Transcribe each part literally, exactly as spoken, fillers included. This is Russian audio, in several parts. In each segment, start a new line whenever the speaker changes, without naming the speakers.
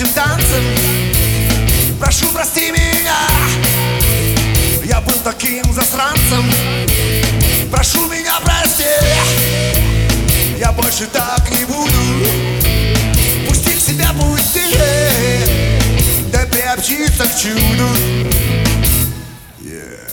горячим танцем. Прошу, прости меня, я был таким засранцем. Прошу меня, прости, я больше так не буду. Пусти к себе, пусть ты, да приобщиться к чуду. Yeah.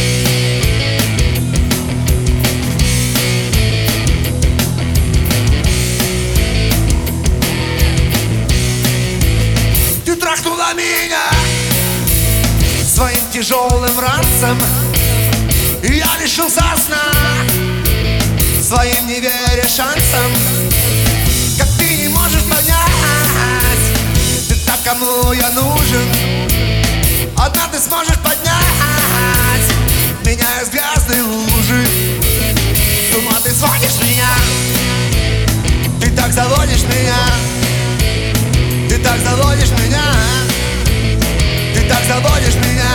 Ты трахнула меня своим тяжелым ранцем, и я лишился сна своим не веря шансом. Как ты не можешь понять, ты так, кому я нужен. Одна ты сможешь поднять меня из грязной лужи. С ума ты сводишь меня, ты так заводишь меня, ты так заводишь меня, ты так заводишь меня.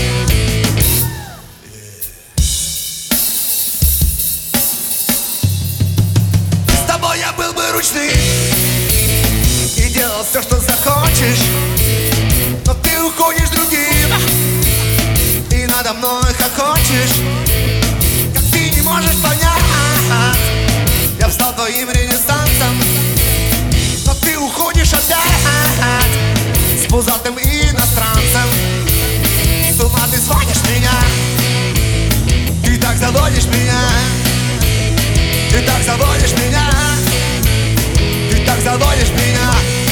С тобой я был бы ручным и делал все, что захочешь, но ты уходишь другим и надо мной хохочешь. Как ты не можешь понять, я встал твоим ренессансом, но ты уходишь опять с пузатым иностранцем. С ума ты сводишь меня, ты так заводишь меня, ты так заводишь меня, ты так заводишь меня.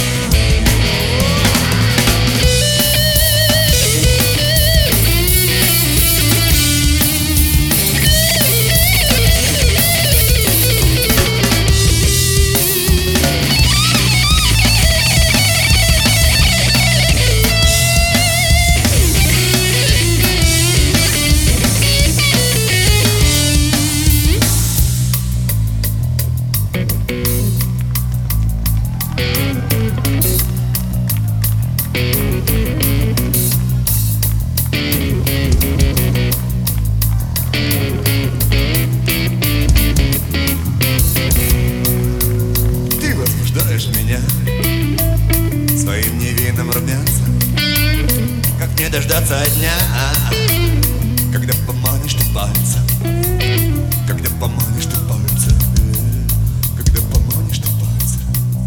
Меня своим невинным румянцем. Как мне дождаться дня, когда поманишь ты пальцем, когда поманишь ты пальцем, когда поманишь ты пальцем.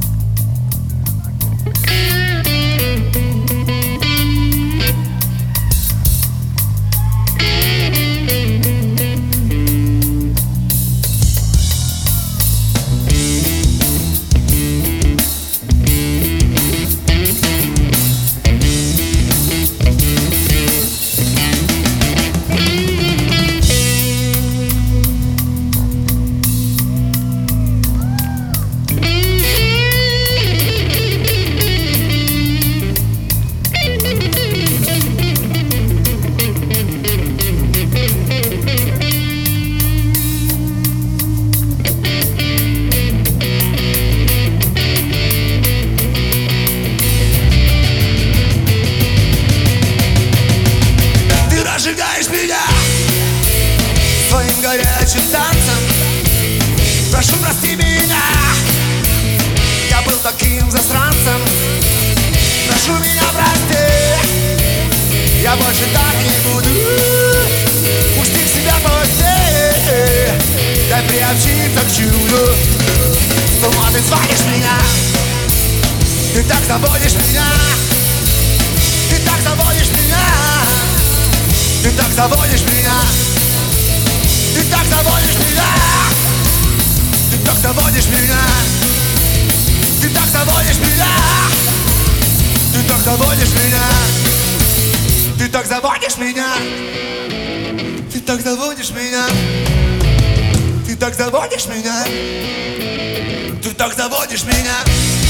Сжигаешь меня своим горячим танцем. Прошу, прости меня, я был таким засранцем. Прошу меня, прости, я больше так не буду. Пусти к себе, пусти, дай приобщиться к чуду. С ума ты сводишь меня, ты так заводишь меня, ты так заводишь меня, ты так заводишь меня, ты так заводишь меня, ты так заводишь меня, ты так заводишь меня, ты так заводишь меня, ты так заводишь меня, ты так заводишь меня, ты так заводишь меня, ты так заводишь меня.